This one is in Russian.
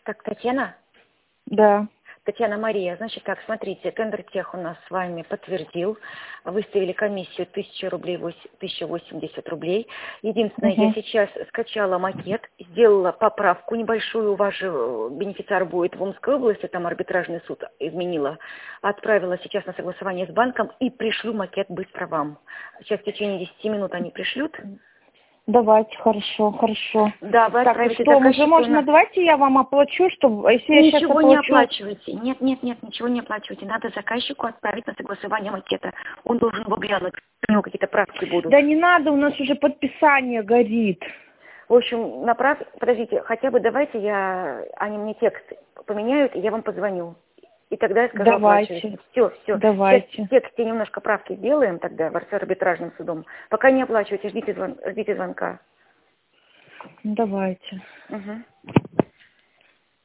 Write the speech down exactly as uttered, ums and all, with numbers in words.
Так, Татьяна? Да. Татьяна Мария, значит так, смотрите, тендер тех у нас с вами подтвердил, выставили комиссию тысяча рублей, тысяча восемьдесят рублей. Единственное, Угу. я сейчас скачала макет, сделала поправку небольшую, ваш же бенефициар будет в Омской области, там арбитражный суд изменила, отправила сейчас на согласование с банком и пришлю макет быстро вам. Сейчас в течение десяти минут они пришлют. Давайте, хорошо, хорошо. Да, вы Так, отправите что, заказчику уже можно, на... давайте я вам оплачу, чтобы, если я сейчас Ничего не оплачу... оплачивайте. Нет, нет, нет, ничего не оплачивайте. Надо заказчику отправить на согласование макета. Он должен его глянуть. У него какие-то правки будут. Да не надо, у нас уже подписание горит. В общем, направь... Подождите, хотя бы давайте я... Они мне текст поменяют, и я вам позвоню. И тогда я скажу Давайте. оплачивать. Все, все. Давайте. Сейчас в тексте немножко правки сделаем тогда с арбитражным судом. Пока не оплачивайте, ждите, звон... ждите звонка. Давайте. Угу.